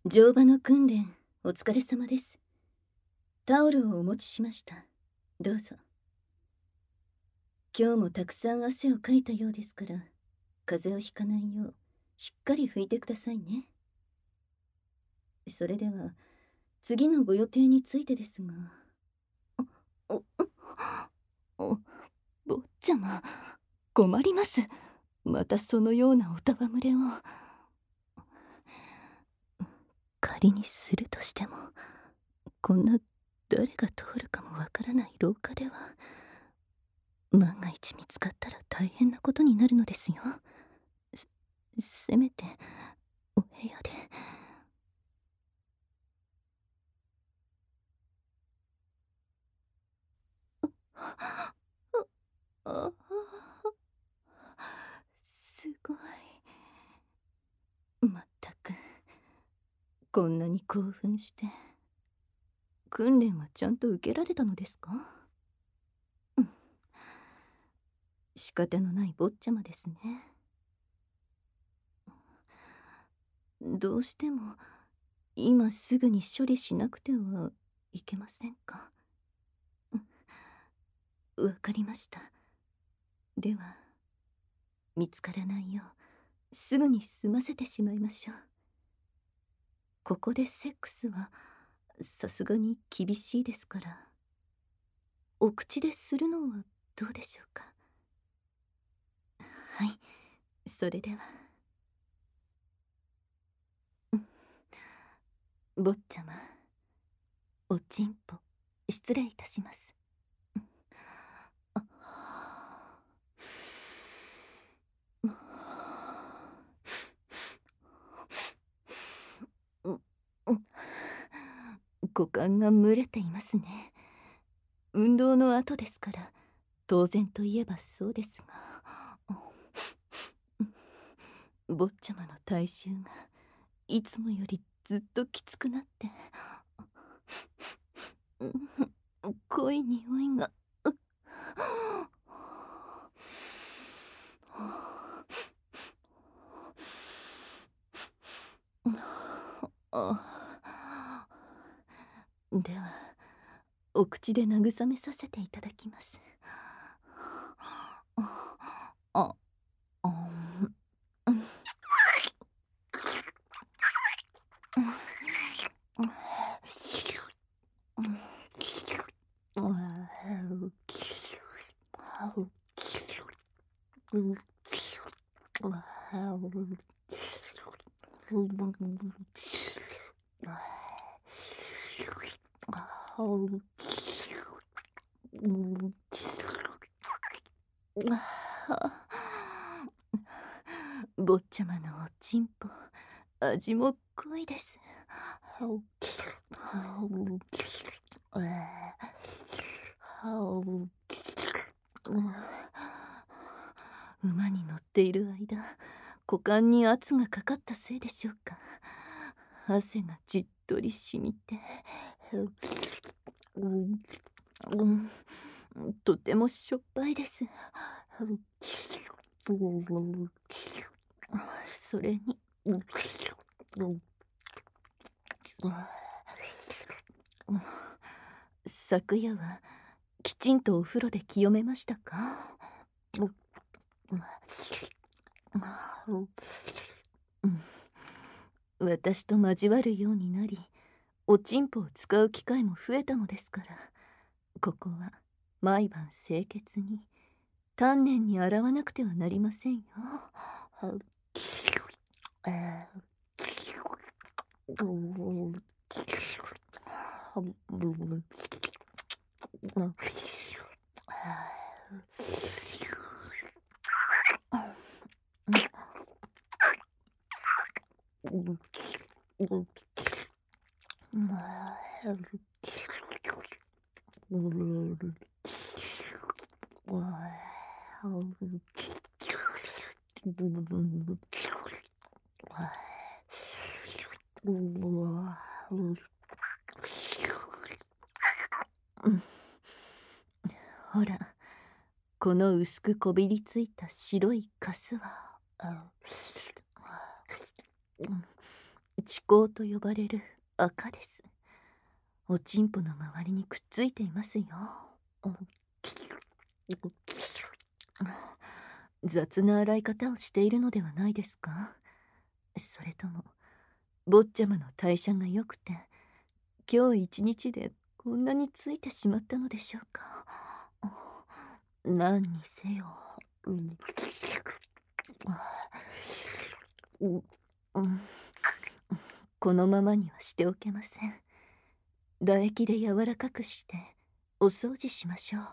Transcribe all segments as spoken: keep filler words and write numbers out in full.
乗馬の訓練、お疲れ様です。タオルをお持ちしました。どうぞ。今日もたくさん汗をかいたようですから、風邪をひかないよう、しっかり拭いてくださいね。それでは、次のご予定についてですが。お、お、お、坊ちゃま、困ります。またそのようなおたわむれを。仮にするとしても、こんな誰が通るかもわからない廊下では、万が一見つかったら大変なことになるのですよ。せ、せめてお部屋で。ああ、すごい。まったく、こんなに興奮して訓練はちゃんと受けられたのですか？うん、仕方のない坊ちゃまですね。どうしても今すぐに処理しなくてはいけませんか？わかりました。では見つからないようすぐに済ませてしまいましょう。ここでセックスはさすがに厳しいですから、お口でするのはどうでしょうか？はい、それでは。坊ちゃま、おちんぽ失礼いたします。股間が蒸れていますね。運動の後ですから当然といえばそうですが、坊ちゃまの体臭がいつもよりずっときつくなって、濃い匂いが。ではお口で慰めさせていただきます。あ、あ、うん。坊ちゃまのおちんぽ、味も濃いです。馬に乗っている間、股間に圧がかかったせいでしょうか。汗がじっとりしみて、とてもしょっぱいです。それに昨夜はきちんとお風呂で清めましたか？うん、私と交わるようになり、おちんぽを使う機会も増えたのですから、ここは毎晩清潔に丹念に洗わなくてはなりませんよ。ほら、この薄くこびりついた白いカスは、 恥孔と呼ばれる赤です。おちんぽの周りにくっついていますよ。雑な洗い方をしているのではないですか？それとも坊ちゃまの代謝が良くて今日一日でこんなについてしまったのでしょうか？何にせよ、うんうんうん、このままにはしておけません。唾液で柔らかくしてお掃除しましょう。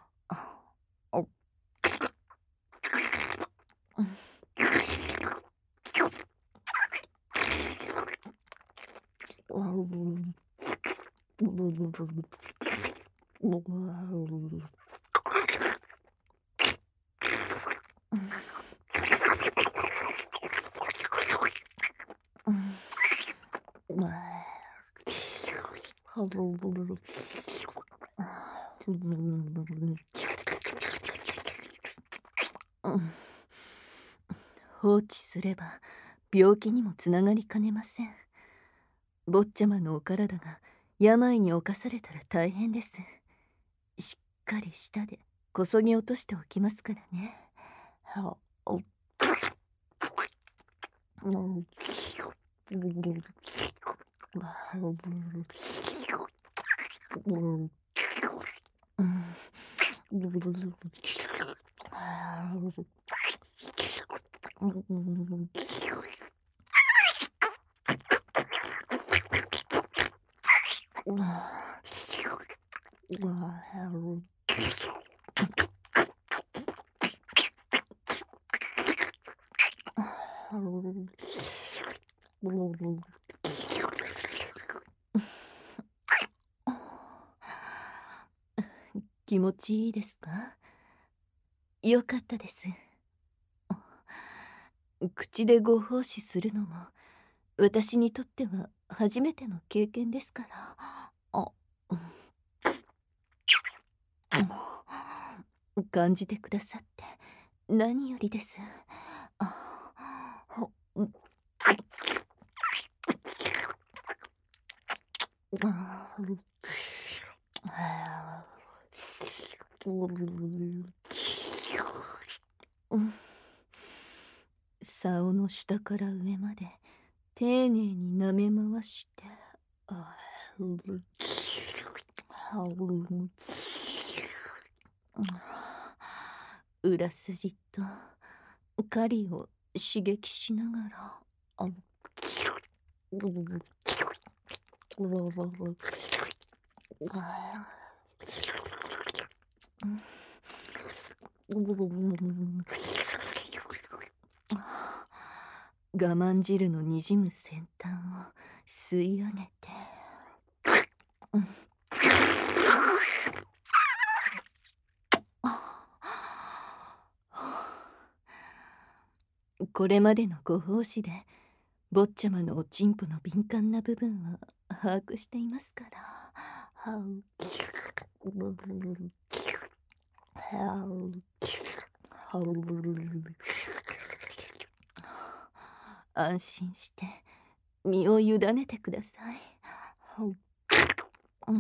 放置すれば病気にもつながりかねません。坊ちゃまのお体が病に侵されたら大変です。しっかり舌でこそぎ落としておきますからね。気持ちいいですか？よかったです。口でご奉仕するのも私にとっては初めての経験ですから。あ、うん、感じてくださって何よりです。あ、うん、竿の下から上まで丁寧に舐め回して、裏筋と狩りを刺激しながら、あ我慢汁のにじむ先端を吸い上げて、これまでのご奉仕で坊ちゃまのおちんぽの敏感な部分は把握していますから。安心して身を委ねてください。うん、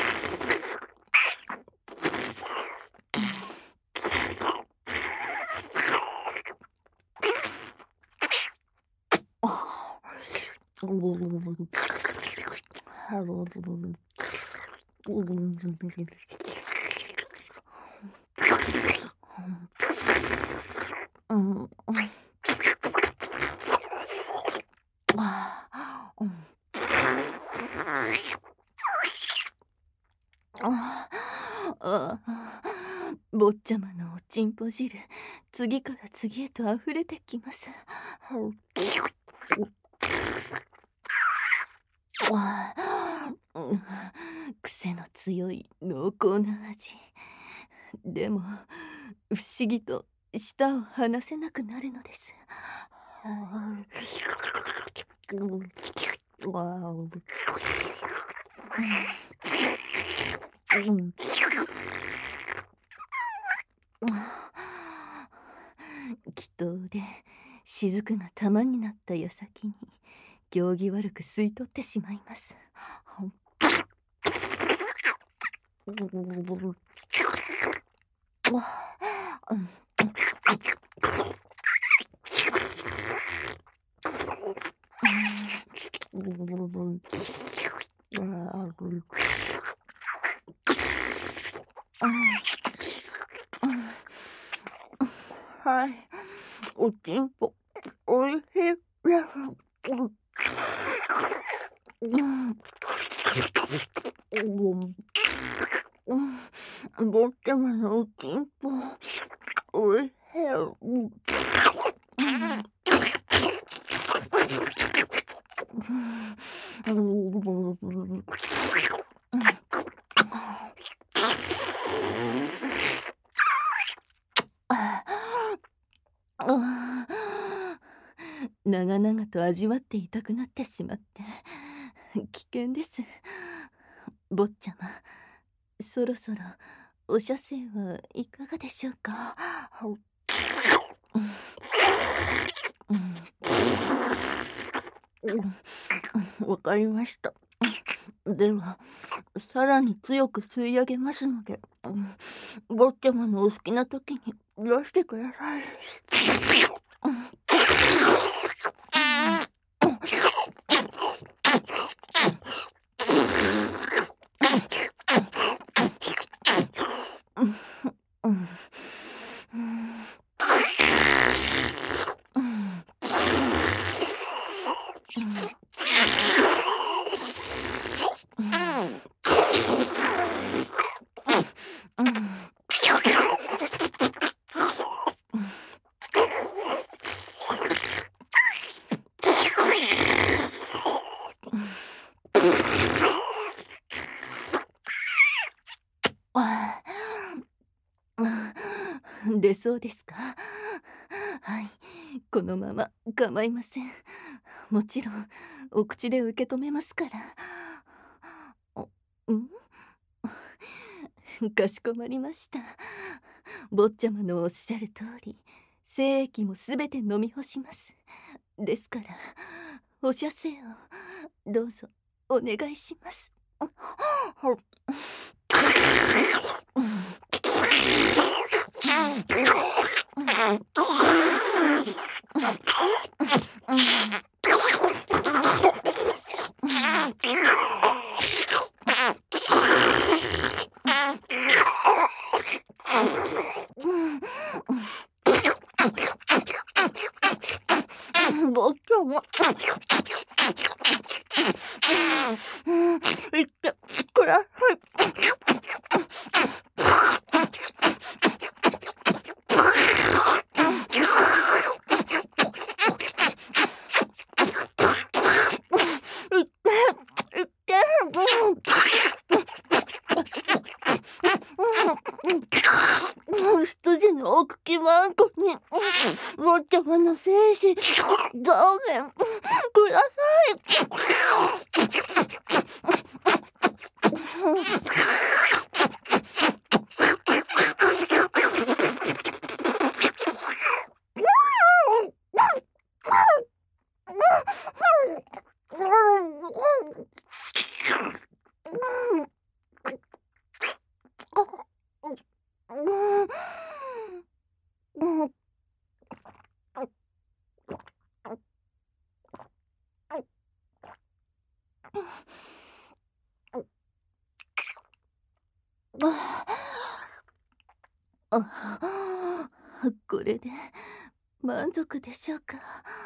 うん、ああ、坊ちゃまのおちんぽ汁、次から次へと溢れてきます。うん、癖の強い濃厚な味。でも不思議と舌を離せなくなるのです。うん、祈祷で雫が玉になった矢先に行儀悪く吸い取ってしまいます。はい、おちんぽおいしいです。ぼっちゃまのおちんぽおいしい。長々と味わっていたくなってしまって危険です。坊ちゃま、そろそろお射精はいかがでしょうか。わかりました。ではさらに強く吸い上げますので、坊ちゃまのお好きな時に出してください。出そうですか。はい、このまま構いません。もちろんお口で受け止めますから。んかしこまりました。坊ちゃまのおっしゃる通り、精液もすべて飲み干します。ですからお射精をどうぞお願いします。坊ちゃま、言ってください。羊のお口まんこに坊ちゃまの精子増減ください。これで満足でしょうか。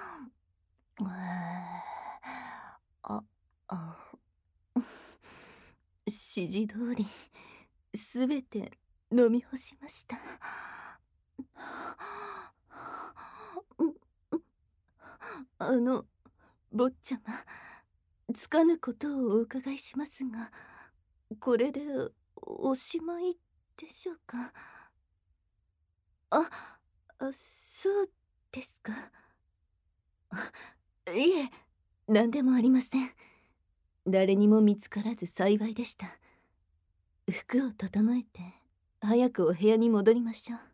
ああ指示通りすべて飲み干しました。あの坊ちゃま、つかぬことをお伺いしますが、これでおしまいでしょうか。あ、あ、そうですか。いえ、何でもありません。誰にも見つからず幸いでした。服を整えて早くお部屋に戻りましょう。